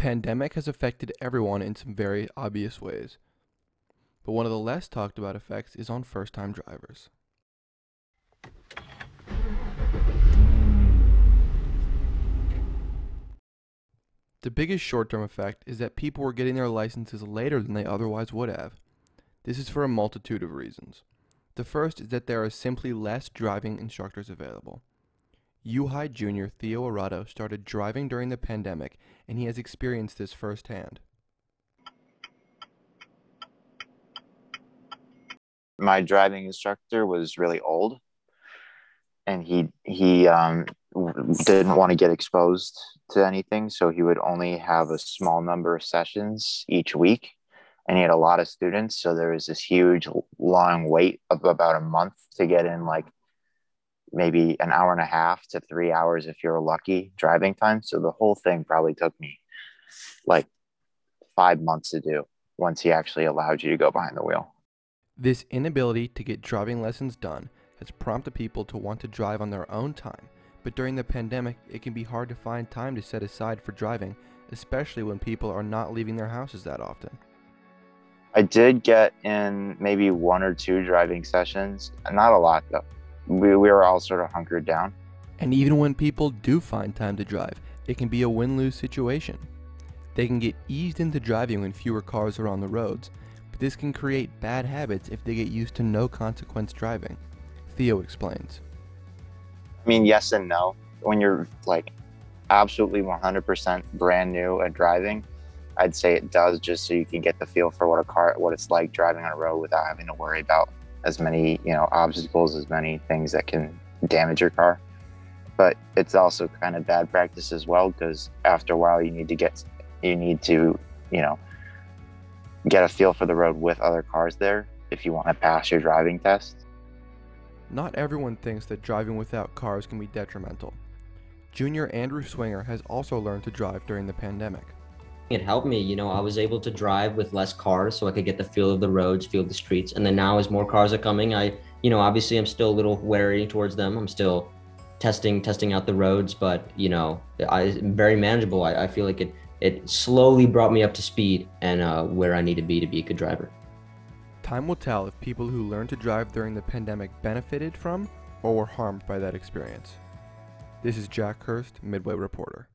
pandemic has affected everyone in some very obvious ways, but one of the less talked about effects is on first-time drivers. The biggest short-term effect is that people were getting their licenses later than they otherwise would have. This is for a multitude of reasons. The first is that there are simply less driving instructors available. U-High Junior Theo Arado started driving during the pandemic, and he has experienced this firsthand. My driving instructor was really old, and he didn't want to get exposed to anything, so he would only have a small number of sessions each week, and he had a lot of students, so there was this huge long wait of about a month to get in, like maybe an hour and a half to 3 hours if you're lucky driving time. So the whole thing probably took me like 5 months to do once he actually allowed you to go behind the wheel. This inability to get driving lessons done has prompted people to want to drive on their own time, but during the pandemic, it can be hard to find time to set aside for driving, especially when people are not leaving their houses that often. I did get in maybe one or two driving sessions, not a lot though. We were all sort of hunkered down. And even when people do find time to drive, it can be a win-lose situation. They can get eased into driving when fewer cars are on the roads, but this can create bad habits if they get used to no consequence driving. Theo explains. I mean, yes and no. When you're like absolutely 100% brand new at driving, I'd say it does, just so you can get the feel for what it's like driving on a road without having to worry about as many, obstacles, as many things that can damage your car. But it's also kind of bad practice as well, because after a while you need to, get a feel for the road with other cars there if you want to pass your driving test. Not everyone thinks that driving without cars can be detrimental. Junior Andrew Swinger has also learned to drive during the pandemic. It helped me, I was able to drive with less cars so I could get the feel of the roads, feel the streets. And then now as more cars are coming, obviously I'm still a little wary towards them. I'm still testing out the roads, but very manageable. I feel like it slowly brought me up to speed and where I need to be a good driver. Time will tell if people who learned to drive during the pandemic benefited from or were harmed by that experience. This is Jack Hurst, Midway Reporter.